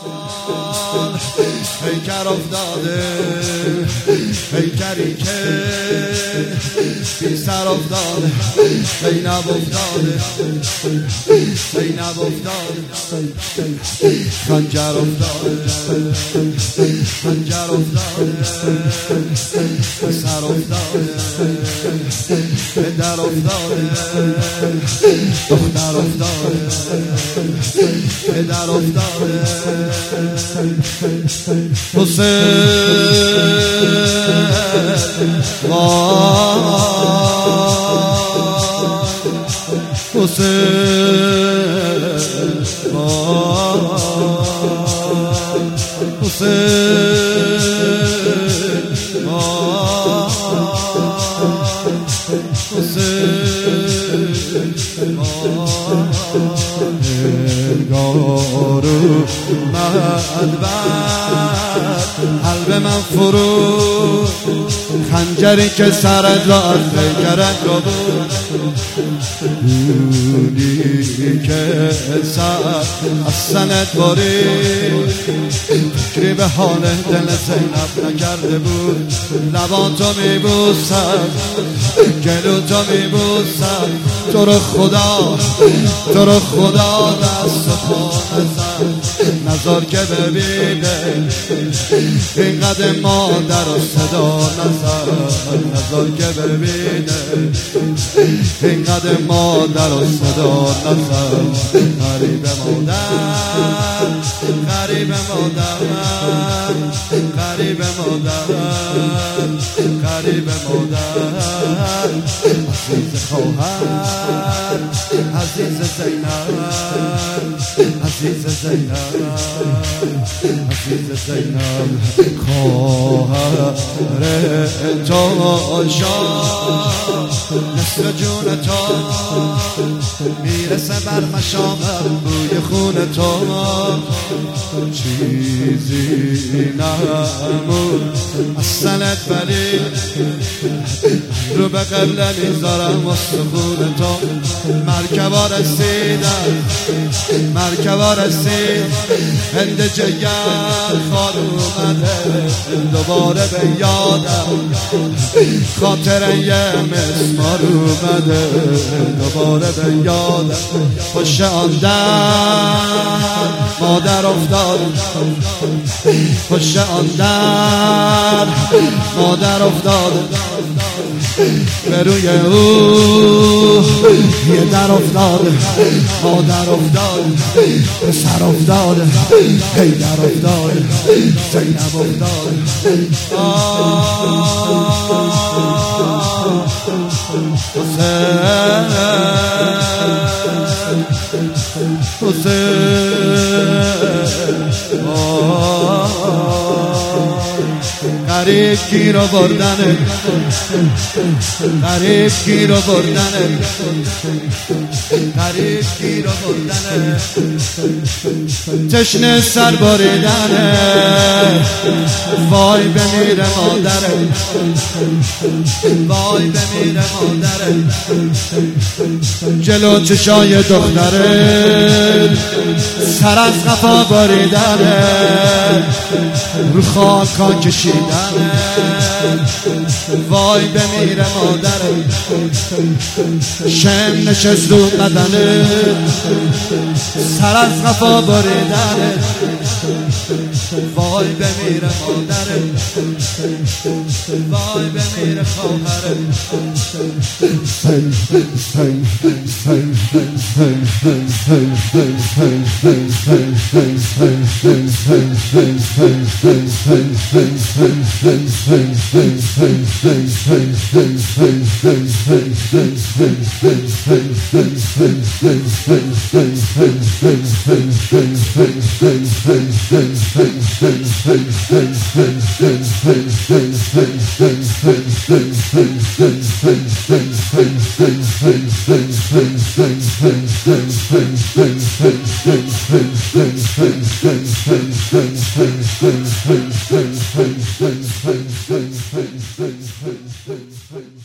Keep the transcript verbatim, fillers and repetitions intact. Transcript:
پیکر افتاده پیکری که بی سر افتاده زینب افتاده زینب افتاده خنجر افتاده خنجر افتاده سر افتاده پدر افتاده دختر افتاده پدر افتاده حسین حسین انگارو مدبر قلب من فرو خنجری که سرت را از پیکرت را بود بودی که سر از سنت بارید فکری به حال دل زینب نکرده بود لباتو میبوسد گلوتو میبوسد تو رو خدا تو رو خدا دست پا نزد نظر که ببینه اینقدر مادر و صدا نزد نظر که ببینه اینقدر مادر و صدا نزد غریب مادر غریب مادر غریب مادر غریب مادر عزیز خواهر عزیز زینب عزیز زینب عزیز زینب خواهر تو شاه نصف جون تو میرسه بر مشامم بوی خون تو چیزی نمون از سنت ولی رو به قبله میذارم واسه خون تو مرکبا رسیدم مرکبا رسید هند جگر خار اومده دوباره به یادم خاطره یه مسمار اومده دوباره به یادم پشت آن در مادر افتاد پشت آن در مادر افتاد به روی او یه در افتاد مادر افتاد پسر افتاد پیدر افتاد زینب افتاد حسین حسین غریب کی رو بردنه غریب کی رو بردنه غریب کی رو بردنه تشنه سر بریدنه وای بمیره مادره وای بمیره مادره جلو چشای دختره سر از قفا بریدنه رو خاکا کشیدنه وای بمیره مادره شم نشست رو بدنه سر از قفا بریدنه وای بمیره مادره وای بمیره خواهره Thank you.